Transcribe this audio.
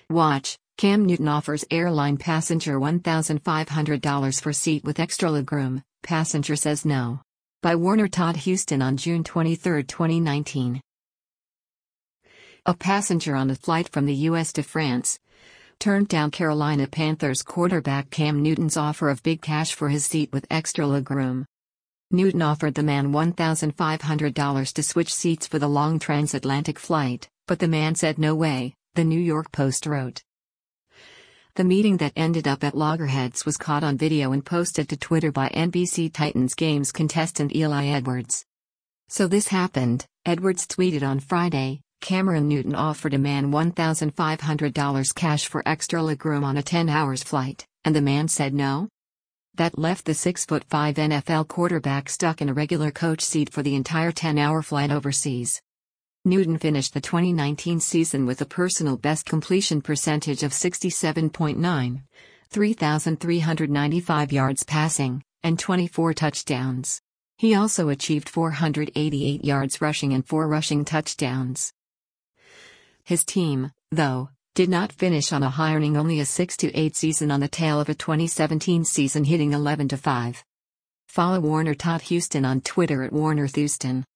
Watch, Cam Newton offers airline passenger $1,500 for seat with extra legroom, passenger says no. By Warner Todd Houston on June 23, 2019. A passenger on a flight from the U.S. to France turned down Carolina Panthers quarterback Cam Newton's offer of big cash for his seat with extra legroom. Newton offered the man $1,500 to switch seats for the long transatlantic flight, but the man said no way, the New York Post wrote. The meeting that ended up at loggerheads was caught on video and posted to Twitter by NBC Titans Games contestant Eli Edwards. "So this happened," Edwards tweeted on Friday. Cameron Newton offered a man $1,500 cash for extra legroom on a 10-hour flight, and the man said no? That left the 6'5" NFL quarterback stuck in a regular coach seat for the entire 10-hour flight overseas. Newton finished the 2019 season with a personal best completion percentage of 67.9, 3,395 yards passing, and 24 touchdowns. He also achieved 488 yards rushing and 4 rushing touchdowns. His team, though, did not finish on a high, earning only a 6-8 season on the tail of a 2017 season hitting 11-5. Follow Warner Todd Houston on Twitter at WarnerThouston.